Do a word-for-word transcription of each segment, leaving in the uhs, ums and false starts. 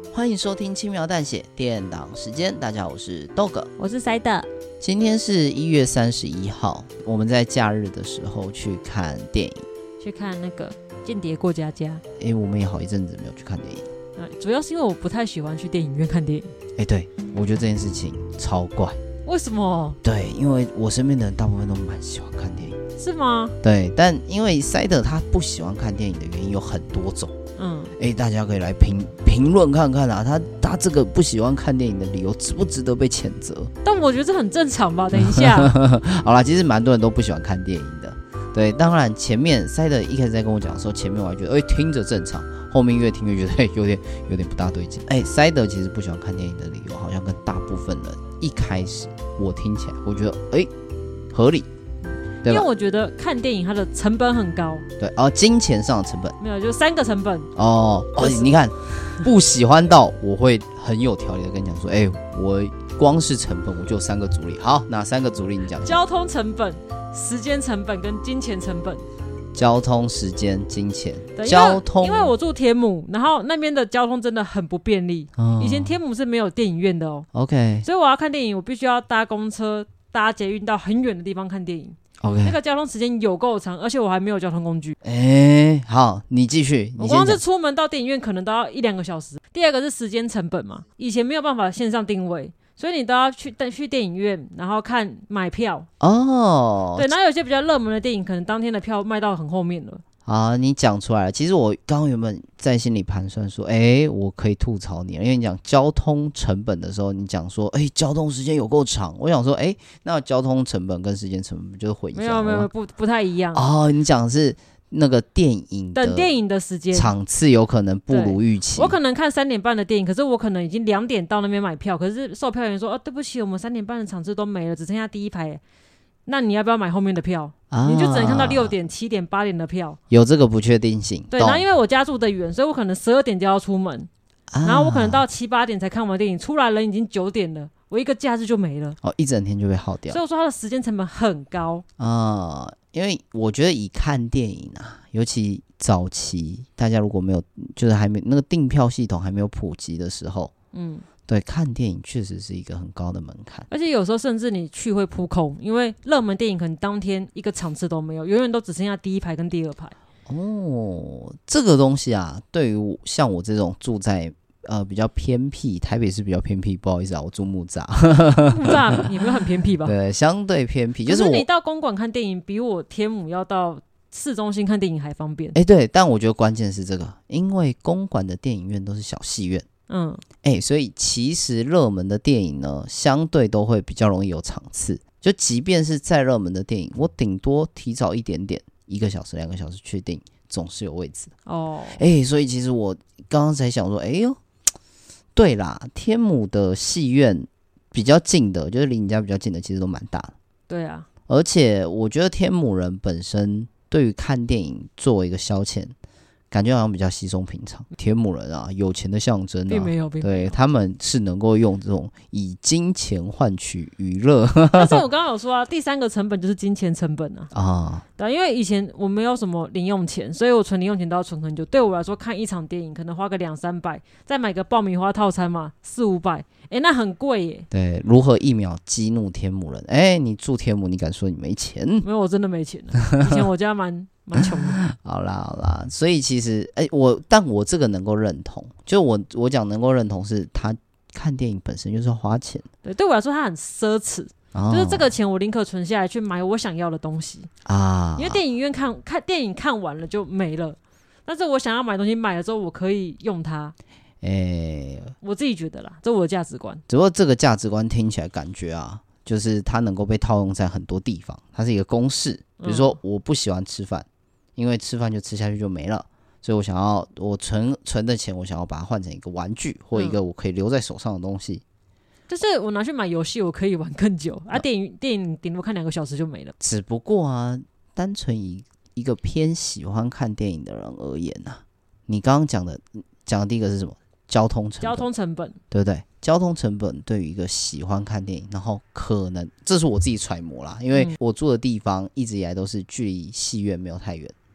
欢迎收听轻描淡写电档时间。大家好，我是豆哥， 我是塞德。 今天是一月三十一号，我们在假日的时候去看电影， 去看那个《间谍过家家》。 哎，我们也好一阵子没有去看电影、 呃、主要是因为我不太喜欢去电影院看电影。 哎，对，我觉得这件事情超怪。 为什么？ 对，因为我身边的人大部分都蛮喜欢看电影。 是吗？ 对，但因为塞德他不喜欢看电影的原因有很多种。嗯，哎，大家可以来评评论看看啊，他他这个不喜欢看电影的理由值不值得被谴责？ 但我觉得这很正常吧。等一下， 好啦，其实蛮多人都不喜欢看电影的。对，当然前面塞德一开始在跟我讲的时候，前面我还觉得哎听着正常，后面越听越觉得有点有点不大对劲。哎，塞德其实不喜欢看电影的理由，好像跟大部分人一开始我听起来，我觉得哎合理。 因为我觉得看电影它的成本很高。 对，哦，金钱上的成本没有，就三个成本。 哦哦，你看，不喜欢到我会很有条理的跟你讲说，哎，我光是成本我就有三个阻力。好，哪三个阻力你讲？ 交通成本、时间成本跟金钱成本。 交通、时间、金钱。交通， 因为我住天母，然后那边的交通真的很不便利。哦、以前天母是没有电影院的哦。 OK， 所以我要看电影，我必须要搭公车、搭捷运到很远的地方看电影。 Okay. 那个交通时间有够长，而且我还没有交通工具。 哎、欸，好，你继续。 我光是出门到电影院可能都要一两个小时。第二个是时间成本嘛，以前没有办法线上定位，所以你都要去去电影院，然后看买票。哦，对，然后有些比较热门的电影，可能当天的票卖到很后面了。 啊，你讲出来了。其实我刚刚原本在心里盘算说，哎，我可以吐槽你了，因为你讲交通成本的时候，你讲说，哎，交通时间有够长。我想说，哎，那交通成本跟时间成本就是混淆了。 没有没有，不不太一样。 哦，你讲的是那个电影的等电影的时间场次有可能不如预期。 我可能看三点半的电影，可是我可能已经两点到那边买票，可是售票员说，哦，对不起，我们三点半的场次都没了，只剩下第一排。那你要不要买后面的票？啊、你就只能看到六点、七点、八点的票，有这个不确定性。 对，然后因为我家住得远，所以我可能十二点就要出门，啊、然后我可能到七八点才看完电影，出来人已经九点了，我一个假日就没了。 哦，一整天就被耗掉。 所以我说它的时间成本很高啊、呃，因为我觉得以看电影啊，尤其早期大家如果没有，就是还没那个订票系统还没有普及的时候，嗯。对，看电影确实是一个很高的门槛， 而且有时候甚至你去会扑空，因为热门电影可能当天一个场次都没有，永远都只剩下第一排跟第二排。 哦，这个东西啊，对于像我这种住在呃比较偏僻，台北市比较偏僻，不好意思啊，我住木栅， 木栅也没有很偏僻吧？ 对，相对偏僻，就是我可是你到公馆看电影，比我天母要到市中心看电影还方便。 哎，对，但我觉得关键是这个，因为公馆的电影院都是小戏院。嗯，哎、欸，所以其实热门的电影呢，相对都会比较容易有场次。就即便是再热门的电影，我顶多提早一点点，一个小时、两个小时确定，总是有位置的。哦，哎、欸，所以其实我刚刚才想说，哎呦，对啦，天母的戏院比较近的，就是离你家比较近的，其实都蛮大的。 对啊， 而且我觉得天母人本身对于看电影作为一个消遣。感觉好像比较稀松平常，天母人啊，有钱的象征啊， 并没有，并没有， 对，他们是能够用这种以金钱换取娱乐。 但是我刚刚有说啊，第三个成本就是金钱成本啊。啊，对，因为以前我没有什么零用钱，所以我存零用钱都要存很久。对我来说，看一场电影可能花个两三百，再买个爆米花套餐嘛，四五百，哎，那很贵耶。 对，如何一秒激怒天母人？哎，你住天母，你敢说你没钱？ 没有，我真的没钱了。以前我家蛮。蛮穷的。 好啦好啦，所以其实哎、欸，我但我这个能够认同，就我我讲能够认同是他看电影本身就是要花钱， 对，对我来说他很奢侈，哦、就是这个钱我宁可存下来去买我想要的东西啊，因为电影院看看电影看完了就没了，但是我想要买东西买了之后我可以用它。哎、欸，我自己觉得啦，这是我的价值观。 只不过这个价值观听起来感觉啊，就是它能够被套用在很多地方，它是一个公式。比如说，我不喜欢吃饭。嗯，因为吃饭就吃下去就没了，所以我想要我存存的钱，我想要把它换成一个玩具或一个我可以留在手上的东西。 就是我拿去买游戏，我可以玩更久啊。电影电影顶多看两个小时就没了。 只不过啊，单纯以一个偏喜欢看电影的人而言啊，你刚刚讲的讲的第一个是什么？交通成本。 交通成本， 对不对？交通成本对于一个喜欢看电影，然后可能这是我自己揣摩啦，因为我住的地方一直以来都是距离戏院没有太远。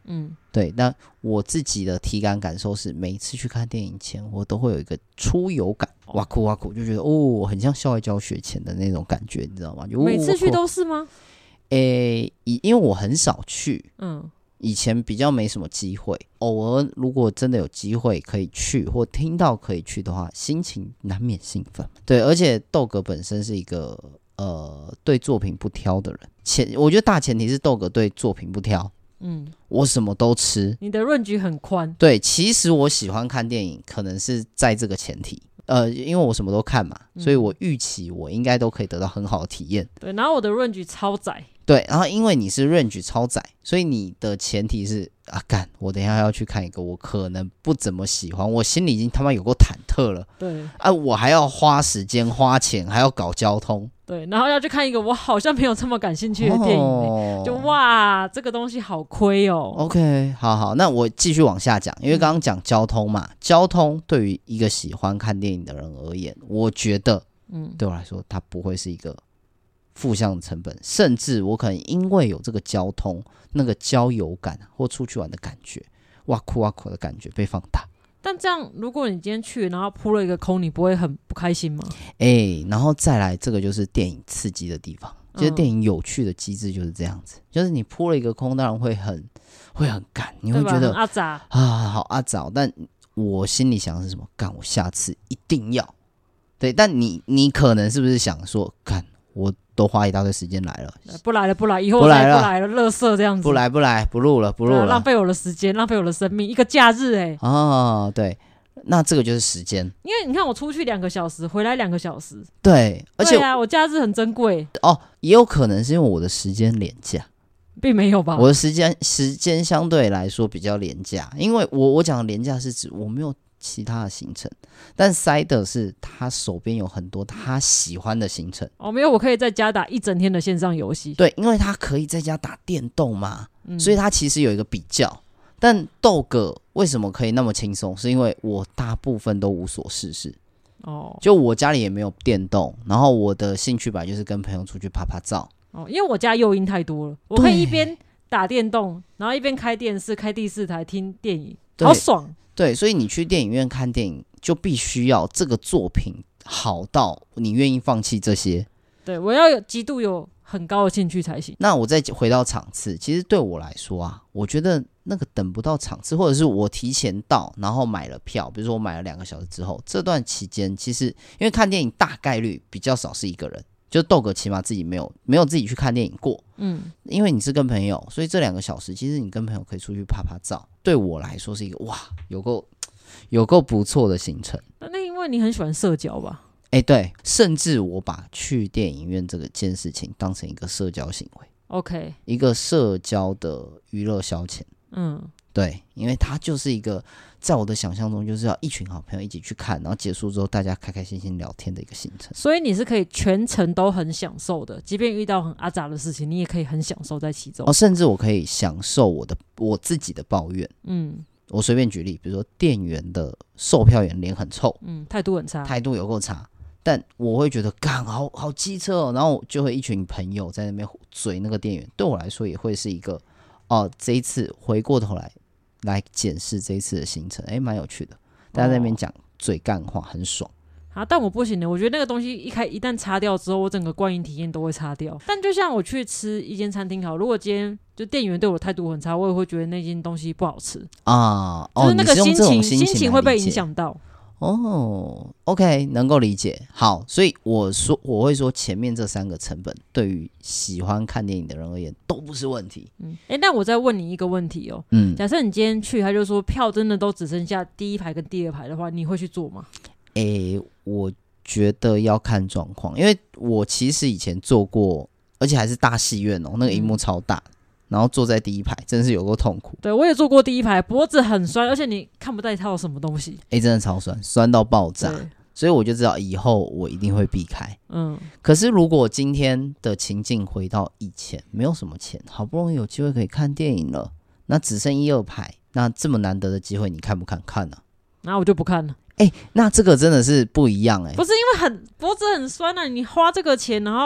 嗯，对。但我自己的体感感受是，每一次去看电影前，我都会有一个出游感，哇酷哇酷，就觉得哦，很像校外教学前的那种感觉，你知道吗？就每次去都是吗？ 诶、欸，因为我很少去，嗯。以前比较没什么机会，偶尔如果真的有机会可以去，或听到可以去的话，心情难免兴奋。对，而且豆哥本身是一个呃对作品不挑的人，前我觉得大前提是豆哥对作品不挑。嗯，我什么都吃。 你的论据很宽。 对，其实我喜欢看电影，可能是在这个前提。呃，因为我什么都看嘛，所以我预期我应该都可以得到很好的体验。 对，然后我的 range 超窄。 对，然后因为你是 range 超窄，所以你的前提是啊，干，我等一下要去看一个我可能不怎么喜欢，我心里已经他妈有够忐忑了。 对啊，我还要花时间花钱，还要搞交通。 对，然后要去看一个我好像没有这么感兴趣的电影，哦、就哇，这个东西好亏哦。 OK， 好好，那我继续往下讲，因为刚刚讲交通嘛，嗯、交通对于一个喜欢看电影的人而言，我觉得，嗯，对我来说，它不会是一个负向的成本，甚至我可能因为有这个交通那个郊游感或出去玩的感觉，哇酷哇酷的感觉被放大。 但这样，如果你今天去，然后扑了一个空，你不会很不开心吗？ 哎、欸，然后再来，这个就是电影刺激的地方。其实电影有趣的机制就是这样子，嗯、就是你扑了一个空，当然会很会很干，你会觉得阿杂啊，好阿杂。但我心里想的是什么？干，我下次一定要。对，但你你可能是不是想说，干我都花一大堆时间来了， 不来了不来，以后再不来了，垃圾这样子， 不来不来，不录了不录了， 浪费我的时间，浪费我的生命，一个假日哎、欸。 哦，对，那这个就是时间， 因为你看我出去两个小时，回来两个小时， 对，而且对啊，我假日很珍贵哦，也有可能是因为我的时间廉价。 并没有吧， 我的时间时间相对来说比较廉价，因为我我讲的廉价是指我没有其他的行程，但塞的是他手边有很多他喜欢的行程。 哦，没有，我可以在家打一整天的线上游戏。 对，因为他可以在家打电动嘛，嗯、所以他其实有一个比较。但豆哥为什么可以那么轻松？是因为我大部分都无所事事。哦，就我家里也没有电动，然后我的兴趣本来就是跟朋友出去拍拍照。 哦，因为我家诱因太多了，我可以一边打电动，然后一边开电视、开第四台听电影，好爽。 对，所以你去电影院看电影，就必须要这个作品好到你愿意放弃这些。 对，我要有极度有很高的兴趣才行。 那我再回到场次，其实对我来说啊，我觉得那个等不到场次，或者是我提前到，然后买了票，比如说我买了两个小时之后，这段期间其实因为看电影大概率比较少是一个人。就豆哥起码自己没有没有自己去看电影过，嗯，因为你是跟朋友，所以这两个小时其实你跟朋友可以出去拍拍照，对我来说是一个哇有够有够不错的行程。 那因为你很喜欢社交吧？ 哎、欸，对，甚至我把去电影院这个件事情当成一个社交行为 ，OK， 一个社交的娱乐消遣，嗯，对，因为它就是一个。在我的想象中，就是要一群好朋友一起去看，然后结束之后大家开开心心聊天的一个行程。 所以你是可以全程都很享受的，即便遇到很阿杂的事情，你也可以很享受在其中。 哦，甚至我可以享受我的我自己的抱怨。嗯，我随便举例，比如说店员的售票员脸很臭， 嗯，态度很差， 态度有够差，但我会觉得干好好机车哦，然后就会一群朋友在那边嘴那个店员，对我来说也会是一个哦，这一次回过头来。来检视这一次的行程，哎，蛮有趣的。大家在那边讲嘴干话，很爽。 啊，但我不行的，我觉得那个东西一开一旦擦掉之后，我整个观影体验都会擦掉。但就像我去吃一间餐厅好，如果今天就店员对我的态度很差，我也会觉得那间东西不好吃啊。就是那个心情，心情会被影响到。 哦 ，OK， 能够理解。好，所以我说我会说前面这三个成本对于喜欢看电影的人而言都不是问题。 嗯，哎，那我再问你一个问题哦。嗯，假设你今天去，他就说票真的都只剩下第一排跟第二排的话，你会去坐吗？ 哎，我觉得要看状况，因为我其实以前坐过，而且还是大戏院哦，那个萤幕超大。嗯，然后坐在第一排，真的是有够痛苦。 对，我也坐过第一排，脖子很酸，而且你看不到它有什么东西。 哎，真的超酸，酸到爆炸。所以我就知道以后我一定会避开。嗯，可是如果今天的情境回到以前，没有什么钱，好不容易有机会可以看电影了，那只剩一二排，那这么难得的机会，你看不看？看啊。 那我就不看了。 哎、欸，那这个真的是不一样哎、欸， 不是因为很脖子很酸啊，你花这个钱，然后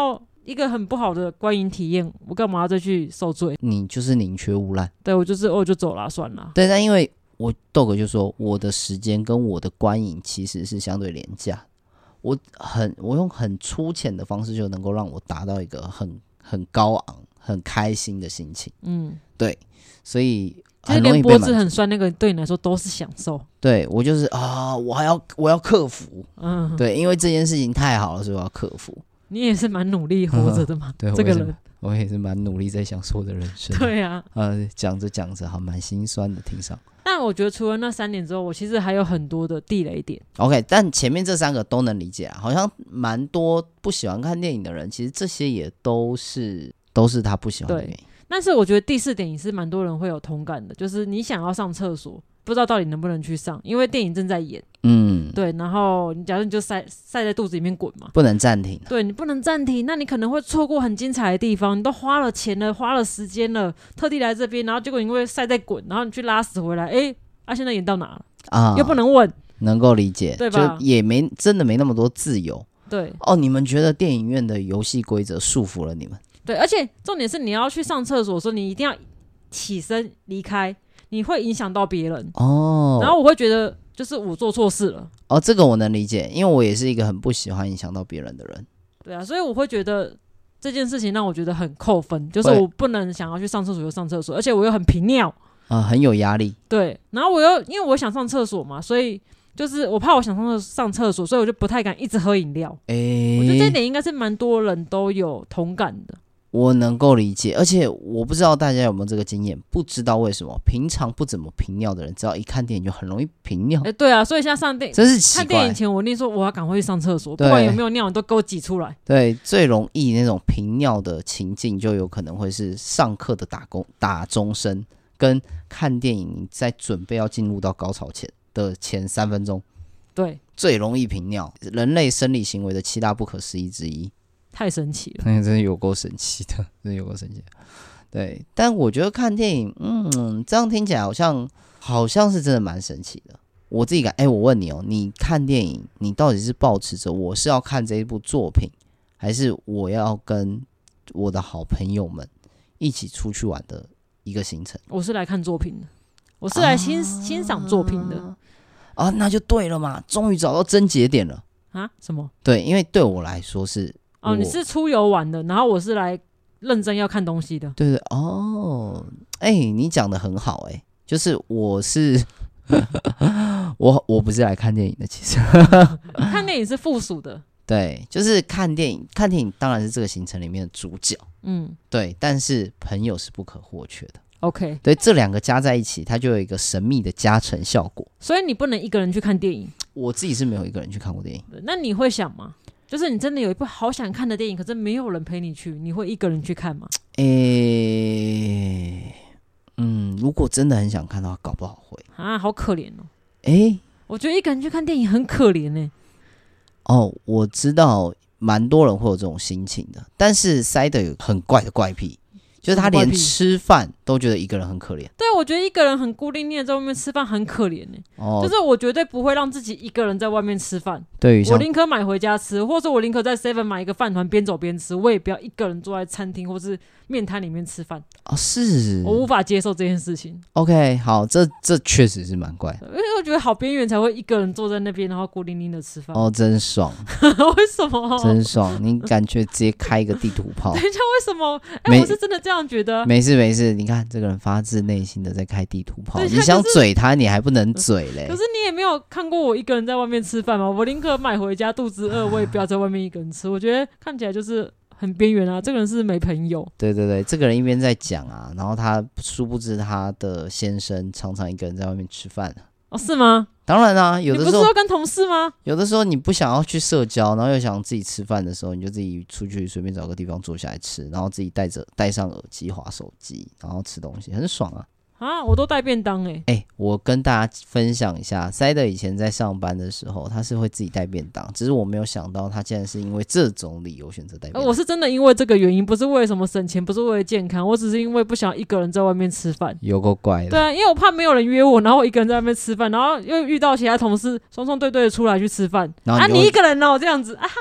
一个很不好的观影体验，我干嘛要再去受罪？ 你就是宁缺毋滥。 对，我就是哦就走了算了。 对，但因为我豆哥就说我的时间跟我的观影其实是相对廉价，我很我用很粗浅的方式就能够让我达到一个很很高昂很开心的心情。嗯，对，所以很容易被满足。连脖子很酸那个对你来说都是享受。 对，我就是啊，我还要我要克服。嗯，对，因为这件事情太好了，所以我要克服。 你也是蛮努力活着的嘛， 对， 这个人。 我也是蛮努力在享受我的人生。 对啊， 呃，讲着讲着还蛮心酸的，听上。 但我觉得除了那三点之后，我其实还有很多的地雷点。 OK， 但前面这三个都能理解啊，好像蛮多不喜欢看电影的人，其实这些也都是都是他不喜欢的原因。 但是我觉得第四点也是蛮多人会有同感的，就是你想要上厕所，不知道到底能不能去上，因为电影正在演。嗯，对，然后你假如你就塞塞在肚子里面滚嘛， 不能暂停、啊。 对，你不能暂停，那你可能会错过很精彩的地方。你都花了钱了，花了时间了，特地来这边，然后结果你会塞在滚，然后你去拉屎回来，哎，啊，现在演到哪了啊？又不能问， 能够理解， 对吧？ 就也没真的没那么多自由。 对， 哦，你们觉得电影院的游戏规则束缚了你们？ 对，而且重点是你要去上厕所的时候，你一定要起身离开，你会影响到别人哦。然后我会觉得。就是我做错事了哦，这个我能理解，因为我也是一个很不喜欢影响到别人的人。 对啊，所以我会觉得这件事情让我觉得很扣分，就是我不能想要去上厕所就上厕所，而且我又很频尿啊、呃，很有压力。 对，然后我又因为我想上厕所嘛，所以就是我怕我想上上厕所，所以我就不太敢一直喝饮料。欸、我觉得这一点应该是蛮多人都有同感的。 我能够理解，而且我不知道大家有没有这个经验，不知道为什么平常不怎么频尿的人，只要一看电影就很容易频尿。 哎、欸，对啊，所以现在上电真是奇怪。 看电影前我一定说我要赶快去上厕所，不管有没有尿，你都给我挤出来。 对，最容易那种频尿的情境，就有可能会是上课的打工打钟声，跟看电影在准备要进入到高潮前的前三分钟， 对， 最容易频尿，人类生理行为的七大不可思议之一。 太神奇了， 真的有够神奇的，真的有够神奇的。对，但我觉得看电影，嗯，这样听起来好像好像是真的蛮神奇的。我自己感，哎、欸，我问你哦，你看电影，你到底是抱持着我是要看这一部作品，还是我要跟我的好朋友们一起出去玩的一个行程？ 我是来看作品的，我是来欣、啊、欣赏作品的啊，那就对了嘛，终于找到症结点了啊？什么？ 对，因为对我来说是。 哦，你是出游玩的，然后我是来认真要看东西的。 对对哦，哎、欸，你讲的很好、欸，哎，就是我是我我不是来看电影的，其实看电影是附属的。 对，就是看电影，看电影当然是这个行程里面的主角，嗯，对，但是朋友是不可或缺的。 OK， 对，这两个加在一起，它就有一个神秘的加成效果。 所以你不能一个人去看电影。 我自己是没有一个人去看过电影。 那你会想吗？就是你真的有一部好想看的电影，可是没有人陪你去，你会一个人去看吗？诶、 欸，嗯，如果真的很想看的话，搞不好会啊，好可怜哦。 诶、欸， 我觉得一个人去看电影很可怜呢。 哦，我知道蛮多人会有这种心情的，但是塞德有很怪的怪癖。就是他连吃饭都觉得一个人很可怜。 对，我觉得一个人很孤零零的在外面吃饭很可怜、欸哦、就是我绝对不会让自己一个人在外面吃饭。 对， 我宁可买回家吃，或者我宁可在 seven 买一个饭团边走边吃，我也不要一个人坐在餐厅或是面摊里面吃饭。 哦，是我无法接受这件事情。 OK， 好，这这确实是蛮怪的， 因为我觉得好边缘才会一个人坐在那边，然后孤零零的吃饭。 哦，真爽。 为什么？ 真爽，你感觉直接开一个地图炮。 等一下，为什么？哎、欸，我是真的这样觉得。 没事没事，你看这个人发自内心的在开地图炮，你想嘴他，你还不能嘴嘞。 可是你也没有看过我一个人在外面吃饭吗？我宁可买回家，肚子饿我也不要在外面一个人吃。我觉得看起来就是很边缘啊，这个人是没朋友。 对对对，这个人一边在讲啊，然后他殊不知他的先生常常一个人在外面吃饭。 哦，是吗？ 当然啦、啊，有的时候你不是说跟同事吗？ 有的时候你不想要去社交，然后又想自己吃饭的时候，你就自己出去随便找个地方坐下来吃，然后自己带着戴上耳机滑手机，然后吃东西，很爽啊！ 啊，我都带便当哎、欸！ 哎、欸，我跟大家分享一下，塞德以前在上班的时候，他是会自己带便当，只是我没有想到他竟然是因为这种理由选择带便当、呃。 我是真的因为这个原因，不是为了什么省钱，不是为了健康，我只是因为不想一个人在外面吃饭。 有够怪的。 对啊，因为我怕没有人约我，然后我一个人在外面吃饭，然后又遇到其他同事双双对对的出来去吃饭，啊，你一个人哦，这样子啊哈哈。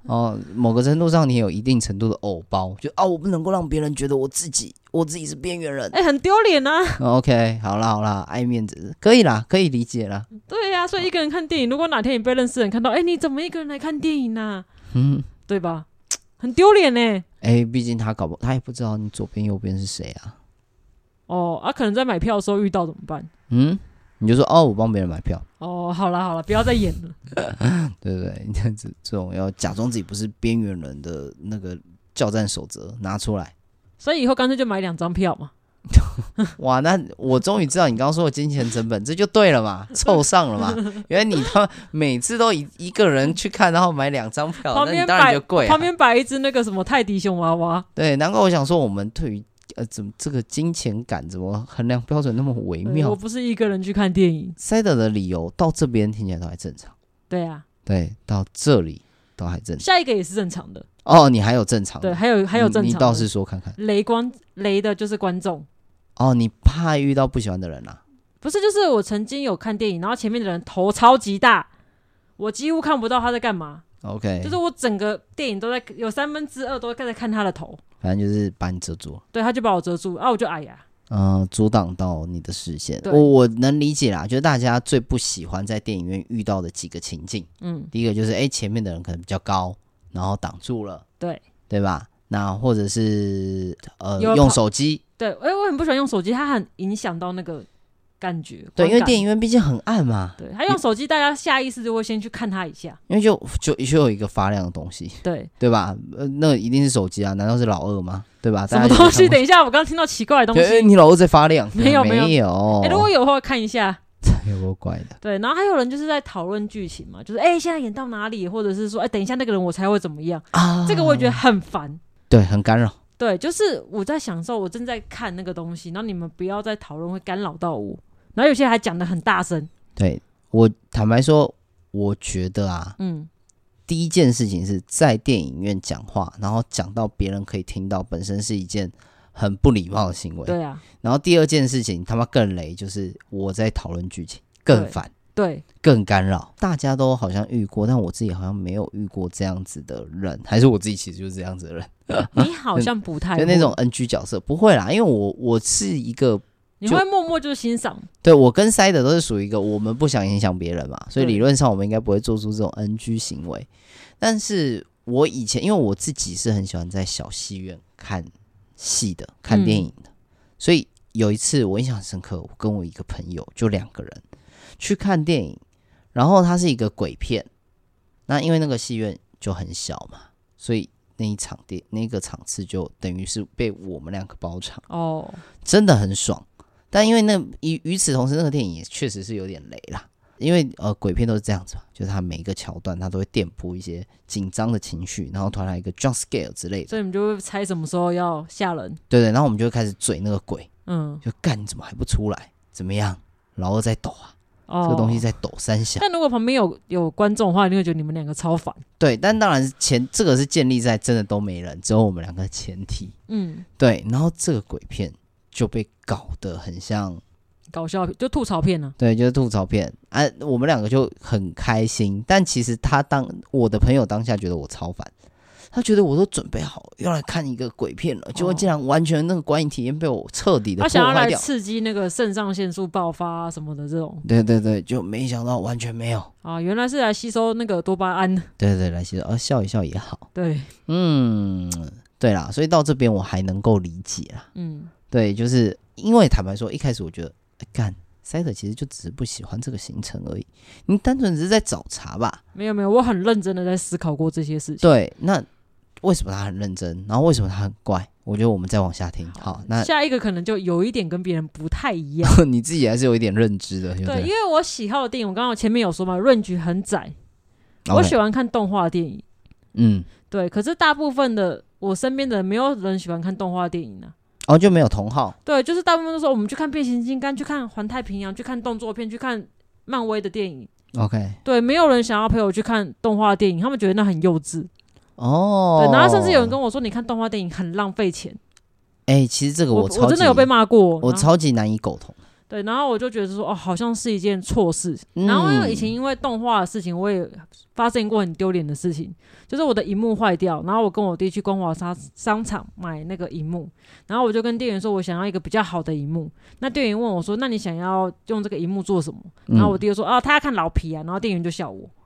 哦，某个程度上你有一定程度的偶包，就啊，我不能够让别人觉得我自己我自己是边缘人， 哎、欸，很丢脸啊。 OK， 好啦好啦，爱面子可以啦，可以理解啦。 对呀、啊，所以一个人看电影，如果哪天你被认识的人看到，哎、欸，你怎么一个人来看电影啊？嗯，对吧？很丢脸呢。 哎、欸，毕竟他搞不，他也不知道你左边右边是谁啊。 哦，啊，可能在买票的时候遇到怎么办？ 嗯。你就说哦，我帮别人买票。 哦，好啦好啦，不要再演了。 对不对？这样子，这种要假装自己不是边缘人的那个教战守则拿出来。 所以以后干脆就买两张票嘛。 哇，那我终于知道你刚刚说的金钱成本，这就对了嘛，凑上了嘛。原来你他每次都一一个人去看，然后买两张票，那你当然就贵、啊。 旁边摆一只那个什么泰迪熊娃娃。 对，难怪我想说，我们对于呃，怎么这个金钱感怎么衡量标准那么微妙？ 我不是一个人去看电影。 塞德的理由到这边听起来都还正常。 对啊， 对，到这里都还正常。 下一个也是正常的。 哦，你还有正常的？ 对，还有还有正常的。 你倒是说看看。 雷观雷的就是观众。 哦，你怕遇到不喜欢的人啊？ 不是，就是我曾经有看电影，然后前面的人头超级大，我几乎看不到他在干嘛。OK， 就是我整个电影都在有三分之二都在看他的头。 反正就是把你遮住， 对，他就把我遮住啊，我就哎呀， 嗯、呃，阻挡到你的视线。我我能理解啦，就是大家最不喜欢在电影院遇到的几个情境。嗯，第一个就是哎、欸，前面的人可能比较高，然后挡住了，对对吧？那或者是呃用手机， 对，哎、欸，我很不喜欢用手机，它很影响到那个感觉。 对，因为电影院毕竟很暗嘛。 对，他用手机，大家下意识就会先去看他一下， 因为就就就有一个发亮的东西，对对吧？呃，那一定是手机啊，难道是老二吗？对吧？ 什么东西？等一下，我刚刚听到奇怪的东西。 欸、你老二在发亮？ 没有没有。 没有。哎、欸，如果有的话，看一下。 有够怪的。 对，然后还有人就是在讨论剧情嘛，就是哎、欸，现在演到哪里，或者是说哎、欸，等一下那个人我才会怎么样啊？这个我也觉得很烦。 对，很干扰。 对，就是我在享受，我正在看那个东西，然后你们不要再讨论，会干扰到我。然后有些还讲得很大声。对， 我坦白说，我觉得啊，嗯，第一件事情是在电影院讲话，然后讲到别人可以听到，本身是一件很不礼貌的行为。对啊。然后第二件事情，他妈更雷，就是我在讨论剧情，更烦。对，更干扰。大家都好像遇过，但我自己好像没有遇过这样子的人，还是我自己其实就是这样子的人。 你好像不太会就那种 N G 角色，不会啦，因为我我是一个。 你会默默就是欣赏。 对，我跟塞德都是属于一个我们不想影响别人嘛，所以理论上我们应该不会做出这种 N G 行为。但是我以前因为我自己是很喜欢在小戏院看戏的，看电影的，嗯、所以有一次我印象很深刻，我跟我一个朋友就两个人去看电影，然后它是一个鬼片，那因为那个戏院就很小嘛，所以那一场电那个场次就等于是被我们两个包场哦，真的很爽。但因为那与与此同时，那个电影也确实是有点雷啦。因为呃，鬼片都是这样子嘛，就是它每一个桥段，它都会垫铺一些紧张的情绪，然后突然来一个 jump scare 之类的， 所以你们就会猜什么时候要吓人。 对对，然后我们就会开始嘴那个鬼，嗯，就干你怎么还不出来？怎么样？老二在抖啊，哦、这个东西在抖三下。 但如果旁边有有观众的话，你会觉得你们两个超烦。 对，但当然前这个是建立在真的都没人，只有我们两个前提。嗯，对，然后这个鬼片就被搞得很像搞笑片，就吐槽片啊。 对，就是吐槽片啊。我们两个就很开心，但其实他当我的朋友当下觉得我超烦，他觉得我都准备好要来看一个鬼片了，结果竟然完全那个观影体验被我彻底的破坏掉。 他想要来刺激那个肾上腺素爆发、啊、什么的这种。 对对对，就没想到完全没有啊，原来是来吸收那个多巴胺。 对对，来吸收，啊，笑一笑也好。 对， 嗯，对啦，所以到这边我还能够理解啦。嗯，对，就是因为坦白说，一开始我觉得，干。塞德其实就只是不喜欢这个行程而已，你单纯只是在找茬吧？ 没有没有，我很认真的在思考过这些事情。 对，那为什么他很认真？然后为什么他很怪？我觉得我们再往下听。好，那下一个可能就有一点跟别人不太一样。 你自己还是有一点认知的。 对，因为我喜好的电影，我刚刚前面有说嘛 ，range 很窄。Okay. 我喜欢看动画电影。嗯，对。可是大部分的我身边的人，没有人喜欢看动画电影啊。 哦，就没有同好。 对，就是大部分都说我们去看变形金刚，去看环太平洋，去看动作片，去看漫威的电影。OK。对，没有人想要陪我去看动画电影，他们觉得那很幼稚。哦。对，然后甚至有人跟我说，你看动画电影很浪费钱。 哎、欸，其实这个我超级我, 我真的有被骂过， 我超级难以苟同。 对，然后我就觉得说，哦，好像是一件错事。嗯、然后因为以前因为动画的事情，我也发生过很丢脸的事情，就是我的萤幕坏掉，然后我跟我弟去光华商商场买那个萤幕，然后我就跟店员说我想要一个比较好的萤幕。那店员问我说，那你想要用这个萤幕做什么？然后我弟就说，啊，他要看老皮啊。然后店员就笑我。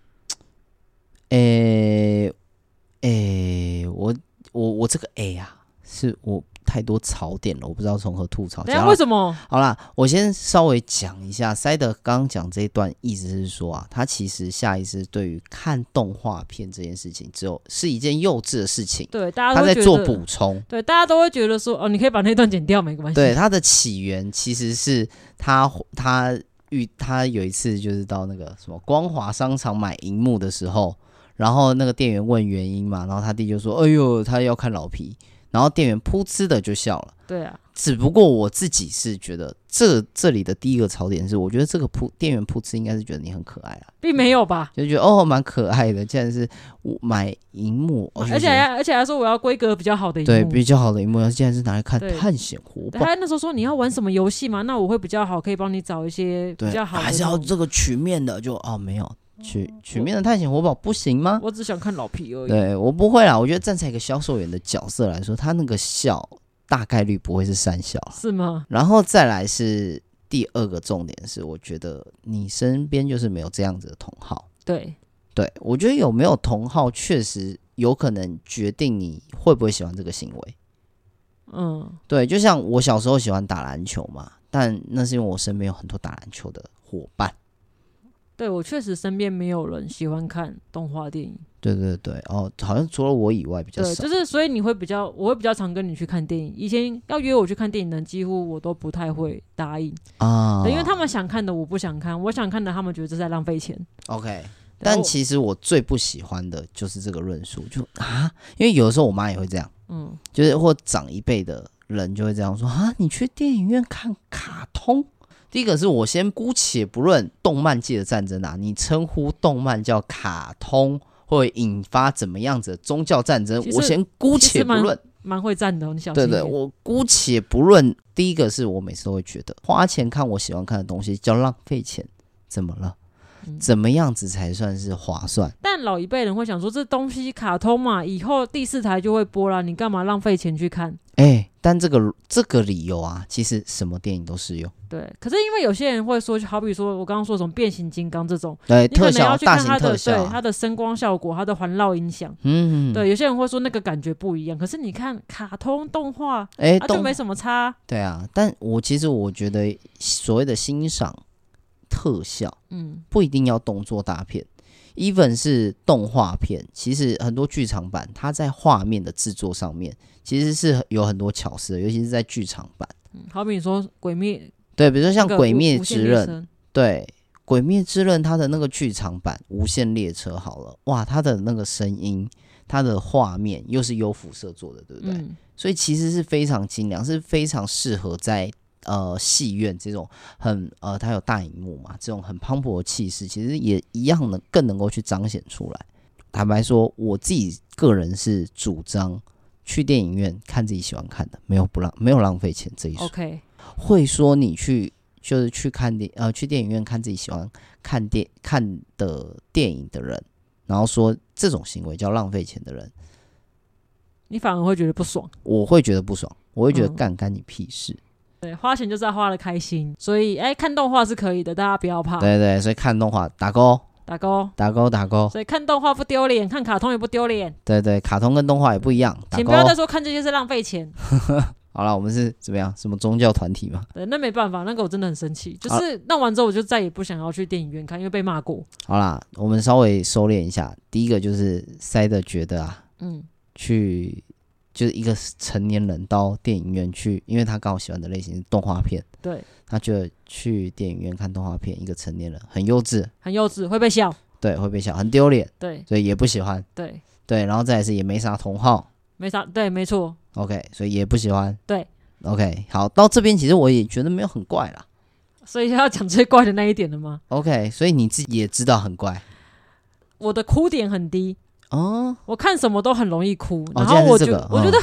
诶、欸、诶、欸，我我我这个 A 啊，是我。太多槽点了，我不知道从何吐槽。 等一下为什么？ 好啦，我先稍微讲一下。塞德刚刚讲这一段，意思是说啊，他其实下意识对于看动画片这件事情，只有是一件幼稚的事情。 对，大家都他在做补充。 对，大家都会觉得说，哦，你可以把那段剪掉，没关系。 对，他的起源其实是他他遇他有一次就是到那个什么光华商场买萤幕的时候，然后那个店员问原因嘛，然后他弟就说：“哎呦，他要看老皮。”然后店员噗嗤的就笑了。 对啊， 只不过我自己是觉得这这里的第一个槽点是，我觉得这个噗店员噗嗤应该是觉得你很可爱啦， 并没有吧？ 就觉得哦蛮可爱的，竟然是我买萤幕， 而且还而且还说我要规格比较好的萤幕， 对比较好的萤幕，竟然是拿来看探险活宝。 他那时候说你要玩什么游戏嘛，那我会比较好，可以帮你找一些比较好的， 还是要这个曲面的，就哦没有。曲曲面的探险活宝不行吗？ 我只想看老皮而已。 对我不会啦，我觉得站在一个销售员的角色来说，他那个笑大概率不会是善笑， 是吗？ 然后再来是第二个重点是，我觉得你身边就是没有这样子的同好。 对对，我觉得有没有同好确实有可能决定你会不会喜欢这个行为。嗯，对，就像我小时候喜欢打篮球嘛，但那是因为我身边有很多打篮球的伙伴。 对，我确实身边没有人喜欢看动画电影。 对对对，哦，好像除了我以外比较少。 对，就是所以你会比较，我会比较常跟你去看电影。以前要约我去看电影的人，几乎我都不太会答应啊，因为他们想看的我不想看，我想看的他们觉得这是在浪费钱。 OK， 但其实我最不喜欢的就是这个论述，就啊，因为有的时候我妈也会这样，嗯，就是或长一辈的人就会这样说啊，你去电影院看卡通。第一个是我先姑且不论动漫界的战争啊，你称呼动漫叫卡通，会引发怎么样子的宗教战争，我先姑且不论。 蛮会战的、哦，你小心一点。 对对，我姑且不论。第一个是我每次都会觉得，花钱看我喜欢看的东西叫浪费钱，怎么了？嗯、怎么样子才算是划算？ 但老一辈人会想说，这东西卡通嘛，以后第四台就会播啦，你干嘛浪费钱去看？ 哎、欸，但这个这个理由啊，其实什么电影都适用。 对，可是因为有些人会说，好比说我刚刚说什么变形金刚这种， 对， 你可能要去看它的大型特效、啊、 对它的声光效果、它的环绕音响，嗯，对，有些人会说那个感觉不一样。可是你看卡通动画，哎、欸，啊、就没什么差。 对啊，但我其实我觉得所谓的欣赏特效，嗯，不一定要动作大片。even 是动画片，其实很多剧场版，它在画面的制作上面，其实是有很多巧思的，尤其是在剧场版。 嗯、好比你说《鬼灭》， 对，比如说像《鬼灭之刃》，对，《鬼灭之刃》它的那个剧场版《无限列车》好了，哇，它的那个声音，它的画面又是优辐射做的，对不对？嗯、所以其实是非常精良，是非常适合在。呃，戏院这种很呃，它有大荧幕嘛，这种很磅礴的气势，其实也一样的更能够去彰显出来。坦白说，我自己个人是主张去电影院看自己喜欢看的，没有不浪没有浪费钱这一说。 OK， 会说你去就是去看电呃去电影院看自己喜欢看电看的电影的人，然后说这种行为叫浪费钱的人， 你反而会觉得不爽。 我会觉得不爽，我会觉得干干你屁事。 对，花钱就是要花的开心，所以哎，看动画是可以的，大家不要怕。 对对，所以看动画打勾， 打勾， 打勾，打勾。 所以看动画不丢脸，看卡通也不丢脸。 对对，卡通跟动画也不一样，打勾。 请不要再说看这些是浪费钱。 好了，我们是怎么样？什么宗教团体吗？ 对，那没办法，那个我真的很生气，就是弄完之后我就再也不想要去电影院看，因为被骂过。 好啦，我们稍微收敛一下。第一个就是塞的觉得啊，嗯，去。就是一个成年人到电影院去，因为他刚好喜欢的类型是动画片， 对， 他觉得去电影院看动画片，一个成年人很幼稚， 很幼稚，会被笑， 对，会被笑，很丢脸， 对， 所以也不喜欢， 对， 对，然后再来是也没啥同好， 没啥，对，没错 ，OK， 所以也不喜欢， 对 ，OK， 好，到这边其实我也觉得没有很怪啦， 所以要讲最怪的那一点了吗 ？OK， 所以你自己也知道很怪， 我的哭点很低。哦，我看什么都很容易哭，然后我觉得、哦、我觉得很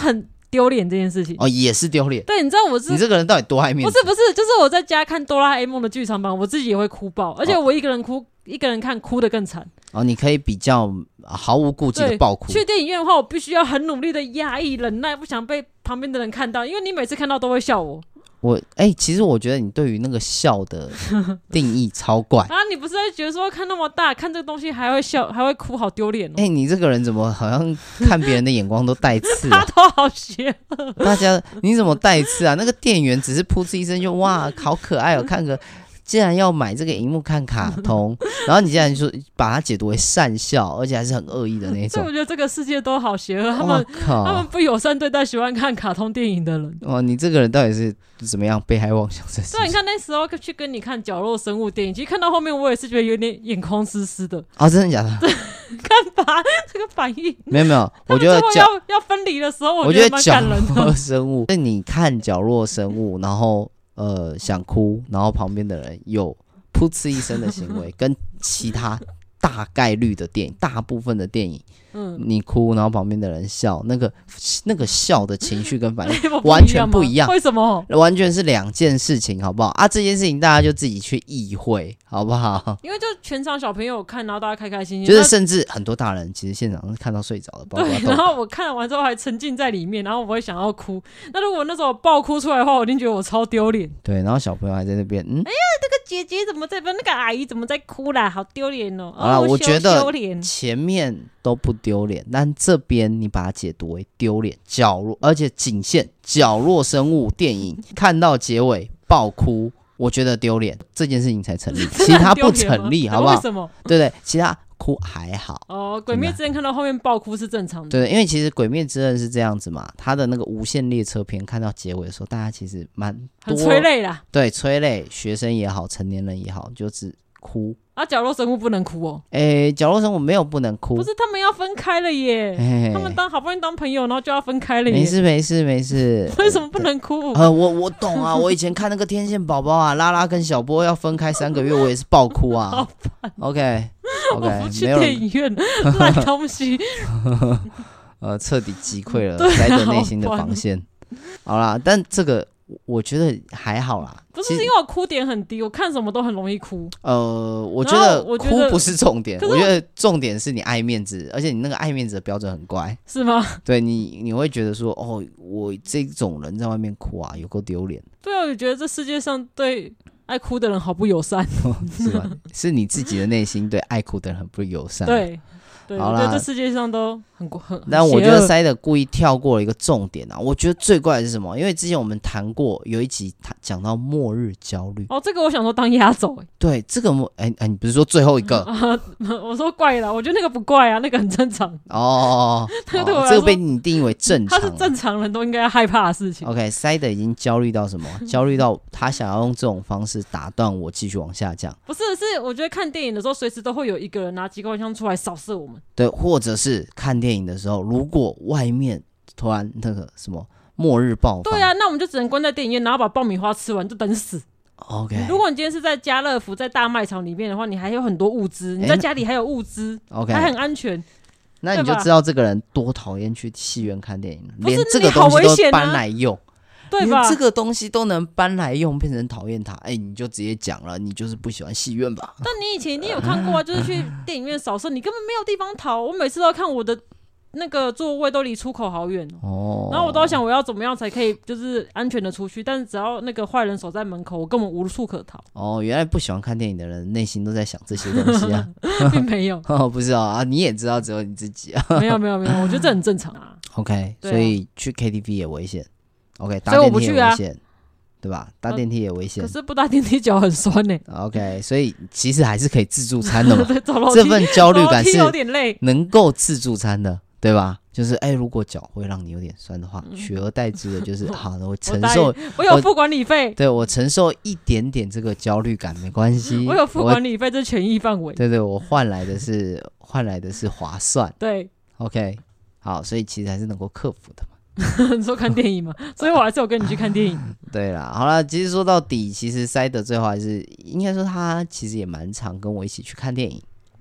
丢脸这件事情。 哦，也是丢脸。 对，你知道我是你这个人到底多爱面子？ 不是不是，就是我在家看哆啦 A 梦的剧场版，我自己也会哭爆，而且我一个人哭，哦、一个人看哭得更惨。 哦，你可以比较毫无顾忌的爆哭。 去电影院的话，我必须要很努力的压抑、忍耐，不想被旁边的人看到，因为你每次看到都会笑我。 我哎、欸，其实我觉得你对于那个笑的定义超怪啊！你不是会觉得说看那么大，看这个东西还会笑，还会哭，好丢脸哦！ 哎、欸，你这个人怎么好像看别人的眼光都带刺啊？ 他都好邪恶。 大家你怎么带刺啊？那个店员只是噗嗤一声就哇，好可爱哦，看个。既然要买这个荧幕看卡通，然后你竟然说把它解读为善笑，而且还是很恶意的那种。 所以我觉得这个世界都好邪恶，他们他们不友善对待喜欢看卡通电影的人。 哇，你这个人到底是怎么样被害妄想症？ 对，你看那时候去跟你看角落生物电影，其实看到后面我也是觉得有点眼眶湿湿的。 啊、哦，真的假的？ 看吧，这个反应没有没有，我觉得要要分离的时候， 我觉得蛮感人的。 角落生物，是你看角落生物，然后呃想哭，然后旁边的人有噗嗤一声的行为，跟其他大概率的电影，大部分的电影，嗯，你哭，然后旁边的人笑，那个那个笑的情绪跟反应完全不一样。 为什么？ 完全是两件事情，好不好啊？这件事情大家就自己去意会，好不好？ 因为就全场小朋友看，然后大家开开心心， 就是甚至很多大人其实现场是看到睡着了，包括对。然后我看完之后还沉浸在里面，然后我会想要哭。那如果那时候爆哭出来的话，我一定觉得我超丢脸。 对，然后小朋友还在那边，嗯， 哎呀，这个姐姐怎么在？那个阿姨怎么在哭啦？好丢脸哦！ 好啦， 哦、 我觉得羞前面都不丢脸，但这边你把它解读为丢脸，角落，而且仅限角落生物电影看到结尾爆哭，我觉得丢脸这件事情才成立，其他不成立，好不好？ 为什么？ 对对，其他哭还好。 哦，鬼灭之刃看到后面爆哭是正常的。 对，因为其实鬼灭之刃是这样子嘛，他的那个无限列车篇看到结尾的时候，大家其实蛮多很催泪啦。 对，催泪，学生也好，成年人也好，就只哭。 啊，角落生物不能哭哦。 诶，角落生物没有不能哭， 不是他们要分开了耶。他们当好不容易当朋友，然后就要分开了耶。 没事没事没事。 为什么不能哭？ 呃，我我懂啊，我以前看那个天线宝宝啊，拉拉跟小波要分开三个月，我也是爆哭啊。 好烦。 OK OK， 我不去电影院，烂东西。 呃，彻底击溃了塞德内心的防线。好啦，但这个。我觉得还好啦， 不是因为我哭点很低，我看什么都很容易哭。 呃，我觉得哭不是重点，我觉得重点是你爱面子，而且你那个爱面子的标准很怪， 是吗？ 对你，你会觉得说，哦，我这种人在外面哭啊，有够丢脸。 对啊，我觉得这世界上对爱哭的人好不友善， 是吧？是你自己的内心对爱哭的人很不友善。 对。对，我觉得这世界上都很很， 但我觉得塞德故意跳过了一个重点啊。我觉得最怪的是什么？因为之前我们谈过有一集讲到末日焦虑。 哦，这个我想说当压轴哎。 对，这个末哎哎，你不是说最后一个？ 我说怪了，我觉得那个不怪啊，那个很正常。 哦，那个、哦、这个被你定义为正常， 他是正常人都应该害怕的事情。 OK， 塞德已经焦虑到什么？焦虑到他想要用这种方式打断我继续往下降。 不是，是我觉得看电影的时候，随时都会有一个人拿机关枪出来扫射我们。 对，或者是看电影的时候，如果外面突然那个什么末日爆发， 对啊，那我们就只能关在电影院，然后把爆米花吃完，就等死。 OK， 如果你今天是在家乐福、在大卖场里面的话，你还有很多物资，你在家里还有物资 ，OK， 还很安全。 那你就知道这个人多讨厌去戏院看电影了， 连这个东西都搬来用。 对吧？ 连这个东西都能搬来用，变成讨厌它，哎、欸，你就直接讲了，你就是不喜欢戏院吧？ 但你以前你有看过啊，就是去电影院扫射，你根本没有地方逃。我每次都看我的那个座位都离出口好远哦，然后我都想我要怎么样才可以就是安全的出去，但是只要那个坏人守在门口，我根本无处可逃。 哦，原来不喜欢看电影的人内心都在想这些东西啊， 并没有哦，不是啊，你也知道只有你自己啊， 没有没有没有，我觉得这很正常啊。 OK， 啊、 所以去 K T V 也危险。OK， 搭电梯也危险，啊、对吧？搭电梯也危险、 呃，可是不搭电梯脚很酸呢、 欸。OK， 所以其实还是可以自助餐的嘛。 走楼梯这份焦虑感是有点累， 能够自助餐的，对吧？就是哎、欸，如果脚会让你有点酸的话，嗯、取而代之的就是好的，我承受， 我, 我有付管理费， 对我承受一点点这个焦虑感没关系。 我有付管理费，这是权益范围。 对对，我换来的是换来的是划算。 对 ，OK， 好，所以其实还是能够克服的嘛。 你说看电影嘛，所以我还是有跟你去看电影。 对啦，好啦，其实说到底，其实塞德最后还是应该说他其实也蛮常跟我一起去看电影。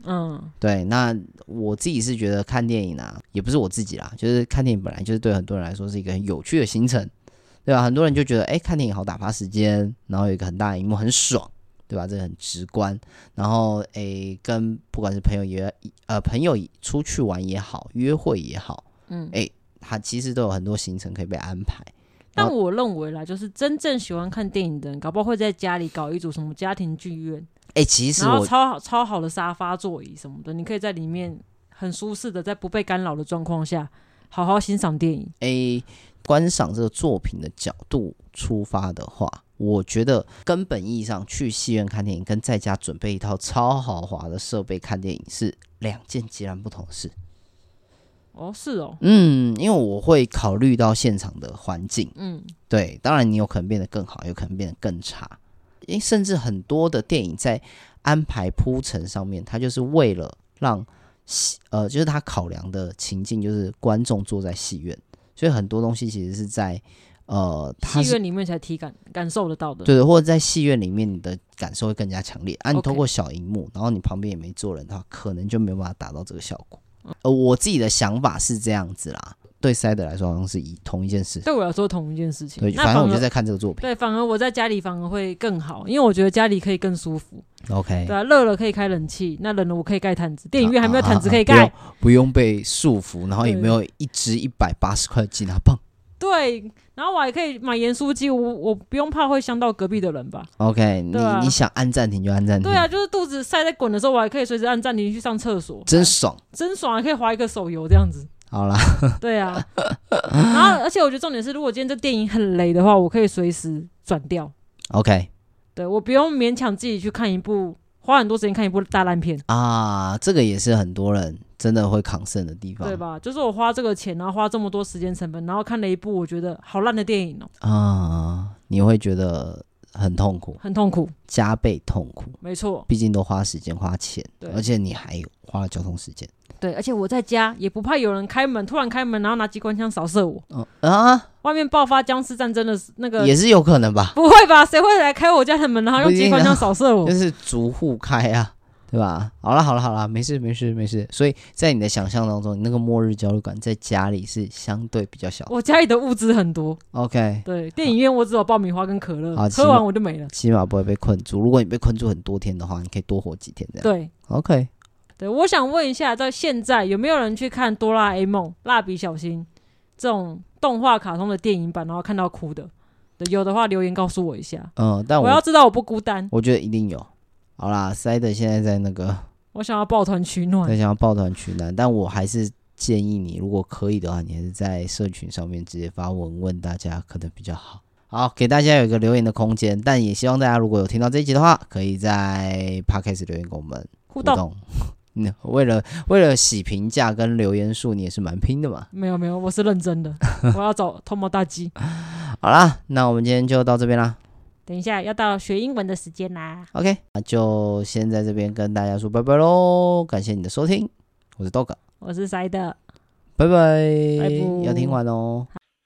嗯，对。那我自己是觉得看电影啊，也不是我自己啦，就是看电影本来就是对很多人来说是一个很有趣的行程，对吧？很多人就觉得，哎、欸，看电影好打发时间，然后有一个很大的荧幕很爽，对吧？这个很直观。然后，哎、欸，跟不管是朋友也呃朋友出去玩也好，约会也好，嗯，哎、欸，他其实都有很多行程可以被安排。 但我认为啦，就是真正喜欢看电影的人，搞不好会在家里搞一组什么家庭剧院。 哎、欸，其实我然后超好超好的沙发座椅什么的，你可以在里面很舒适的，在不被干扰的状况下，好好欣赏电影。 哎、欸，观赏这个作品的角度出发的话，我觉得根本意义上去戏院看电影，跟在家准备一套超豪华的设备看电影是两件截然不同的事。 哦，是哦， 嗯，因为我会考虑到现场的环境，嗯，对，当然你有可能变得更好，有可能变得更差，因为甚至很多的电影在安排铺陈上面，它就是为了让，呃，就是他考量的情境就是观众坐在戏院，所以很多东西其实是在呃戏院里面才体感感受得到的， 对的，或者在戏院里面你的感受会更加强烈啊，你透过小荧幕，然后你旁边也没坐人的话，可能就没有办法达到这个效果。呃，我自己的想法是这样子啦，对 Side 来说好像是以同一件事， 对我来说同一件事情。 对，反正我就在看这个作品。 对，反而我在家里反而会更好，因为我觉得家里可以更舒服。 OK， 对啊，热了可以开冷气，那冷了我可以盖毯子。电影院还没有毯子可以盖， 啊啊啊不，不用被束缚，然后也没有一支一百八十块的吉拿棒。 对，然后我还可以买盐酥鸡，我我不用怕会伤到隔壁的人吧 ？OK， 你、啊、你想按暂停就按暂停。 对啊，就是肚子塞在滚的时候，我还可以随时按暂停去上厕所， 真爽， 真爽，还可以滑一个手游这样子。 好啦， 对啊，然后而且我觉得重点是，如果今天这电影很雷的话，我可以随时转掉。 OK， 对，我不用勉强自己去看一部，花很多时间看一部大烂片啊，这个也是很多人真的会抗胜的地方， 对吧？就是我花这个钱，然后花这么多时间成本，然后看了一部我觉得好烂的电影哦、喔。 啊，你会觉得很痛苦， 很痛苦， 加倍痛苦。没错， 毕竟都花时间花钱，而且你还花了交通时间。 对，而且我在家也不怕有人开门，突然开门，然后拿机关枪扫射我。 嗯啊， 外面爆发僵尸战争的那个也是有可能吧？ 不会吧？谁会来开我家的门，然后用机关枪扫射我？ 就是逐户开啊。对吧？好了好了好了，没事没事没事。所以在你的想象当中，你那个末日焦虑感在家里是相对比较小的。 我家里的物资很多。OK， 对，电影院我只有爆米花跟可乐，喝完我就没了。 起码不会被困住。如果你被困住很多天的话，你可以多活几天这样。 对 ，OK。 对，我想问一下，在现在有没有人去看哆啦 A 梦、蜡笔小新这种动画卡通的电影版，然后看到哭的？对，有的话留言告诉我一下。嗯，但 我, 我要知道我不孤单。 我觉得一定有。好啦 ，Side 现在在那个， 我想要抱团取暖， 对，想要抱团取暖，但我还是建议你，如果可以的话，你还是在社群上面直接发文问大家，可能比较好。好，给大家有一个留言的空间，但也希望大家如果有听到这一集的话，可以在 Podcast 留言跟我们互动。互动为了为了洗评价跟留言数，你也是蛮拼的嘛？ 没有没有，我是认真的，我要找偷摸大鸡。 好啦，那我们今天就到这边啦。 等一下要到学英文的时间啦 OK， 那就先在这边跟大家说拜拜咯，感谢你的收听，我是 Dog， 我是 Side， 拜拜，要听完哦。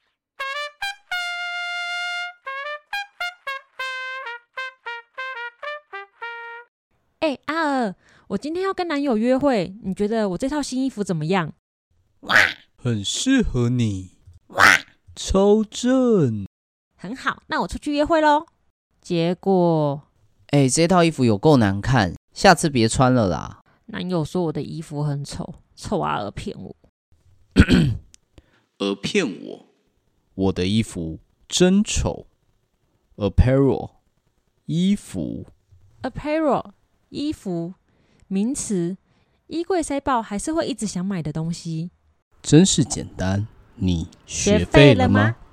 哎、欸、阿尔，我今天要跟男友约会，你觉得我这套新衣服怎么样？ 哇，很适合你，哇，超正， 很好，那我出去约会咯。结果， 哎、欸，这套衣服有够难看，下次别穿了啦。 男友说我的衣服很丑，臭阿尔骗我。 而骗我，我的衣服真丑。Apparel， 衣服。 Apparel， 衣服，名词，衣柜塞爆还是会一直想买的东西。 真是简单，你学废了吗？